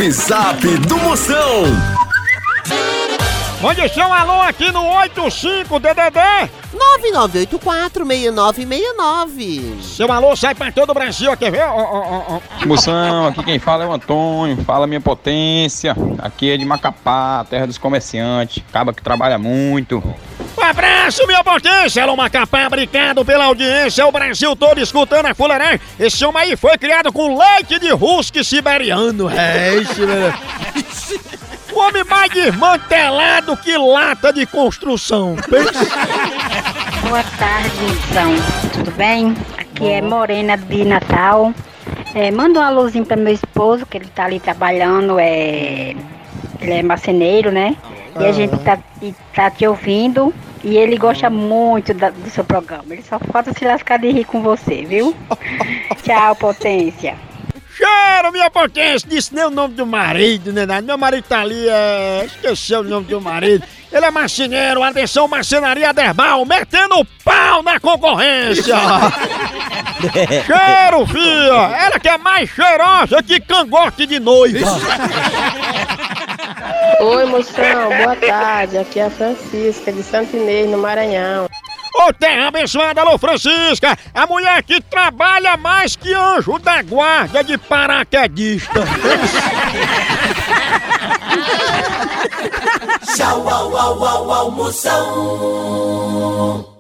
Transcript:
Zap Zap do Moção. Mande seu alô aqui no 85-DDD 9984-6969. Seu alô sai pra todo o Brasil, quer ver? Moção, aqui quem fala é o Antônio, fala minha potência. Aqui é de Macapá, terra dos comerciantes, acaba que trabalha muito. Um abraço, minha potência! Alô, Macapá, obrigado pela audiência. O Brasil todo escutando a fuleiragem. Esse homem aí foi criado com leite de husky siberiano. É isso, né? O homem mais desmantelado que lata de construção. Boa tarde, Moção. Tudo bem? Aqui é Morena de Natal. Manda um alôzinho para meu esposo, que ele tá ali trabalhando. Ele é marceneiro, né? E a gente tá te ouvindo. E ele gosta muito do seu programa. Ele só falta se lascar de rir com você, viu? Tchau, potência. Cheiro, minha potência! Disse nem o nome do marido, né? Meu marido tá ali, esqueceu o nome do marido. Ele é marceneiro, atenção, marcenaria Derbal, metendo pau na concorrência! Cheiro, filha! Ela que é mais cheirosa que cangote de noiva! Oi, Moção, boa tarde. Aqui é a Francisca, de Santo Inês, no Maranhão. Ô, terra abençoada, alô, Francisca! A mulher que trabalha mais que anjo da guarda de paraquedista! Tchau, au, au, au, au, Moção.